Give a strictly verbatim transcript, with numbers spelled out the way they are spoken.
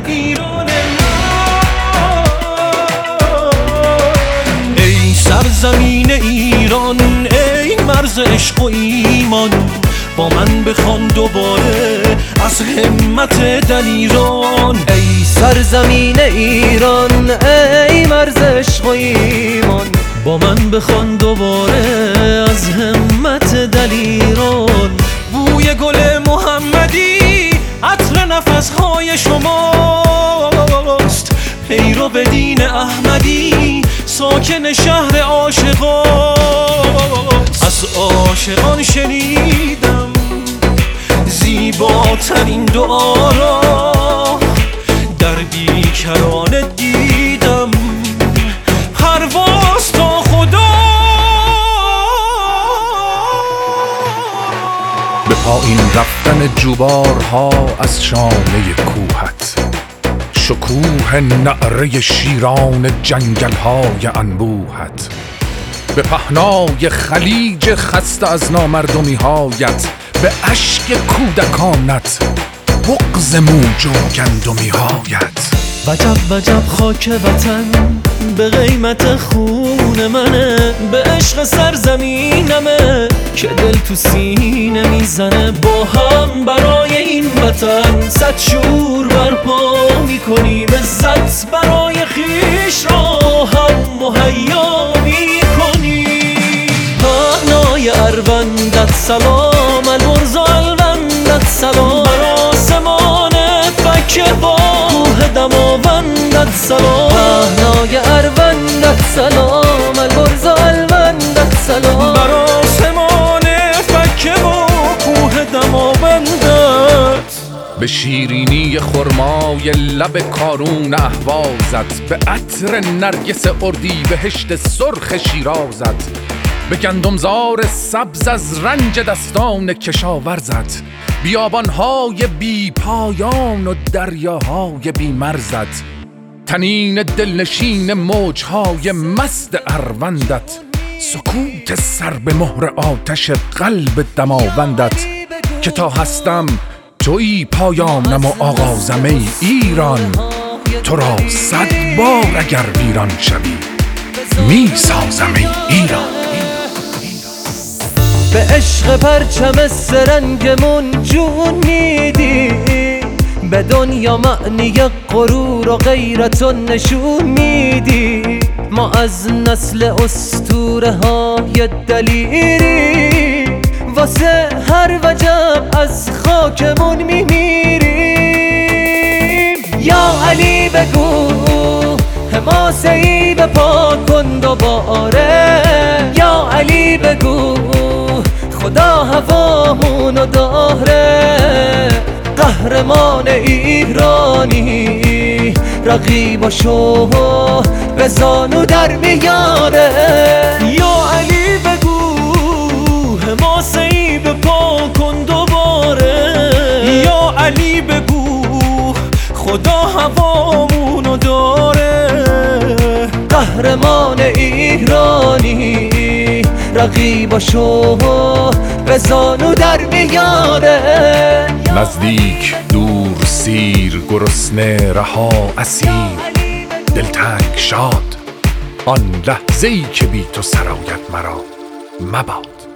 ایران من. ای سرزمین ایران، ای مرز عشق و ایمان، با من بخوان دوباره از همت دلیران. ای سرزمین ایران، ای مرز عشق و ایمان، با من بخوان دوباره از همت دلیران. بوی گل محمدی عطر نفسهای شماست، پیرو به دین احمدی ساکن شهر عاشقاست. از عاشقان شنیدم زیباترین دعا را، در بیکران دیدم پرواز تا خدا. به پایین رفتن جوبارها از شانه کوهت، شکوه نعره شیران جنگل‌های انبوهت، به پهنای خلیج خسته از نامردمی‌هایت، به اشک کودکانت، بغض موج و گندمی‌هایت. وجب وجب خاک وطن به قیمت خون منه، به عشق سرزمینمه که دل تو سینه میزنه. با هم برای این وطن صد شور برپا میکنیم، عزت برای خیش را هم مهیا میکنیم. پهنای اروندت سلام، البرز و الوندت سلام، بر آسمان فکه با کوه دماوندت سلام. پهنای اروندت سلام، البرز و الوندت سلام، بر آسمان فکه با کوه دماوندت. به شیرینی خرمای لب کارون اهوازت، به عطر نرگس اردی بهشت سرخ شیرازت، به گندمزار سبز از رنج دستان کشاورزت، بیابانهای بی پایان و دریاهای بی مرزت، تنین دلنشین موجهای مست اروندت، سکوت سر به مهر آتش قلب دماوندت. که تا هستم تویی پایانم و آغازم ای ایران، تو را صد بار اگر ویران شوی می سازم ای ایران. به عشق پرچم سرنگمون جون میدی، به دنیا معنی غرور و غیرت و نشون میدی. ما از نسل اسطوره های دلیری، واسه هر وجب از خاکمون میمیریم. یا علی بگو حماسه ای به پا کن دوباره، یا علی بگو خدا هوامونو داره. قهرمان ایرانی رقیباشو به زانو در میاره. یا علی بگو حماسه ای به پا کن دوباره، یا علی بگو خدا هوامونو داره. قهرمان ایرانی رقیباشو به زانو در میاره. نزدیک دور سیر گرسنه رها اسیر، دلتنگ شاد آن لحظه‌ای که بی تو سرایت مرا مباد.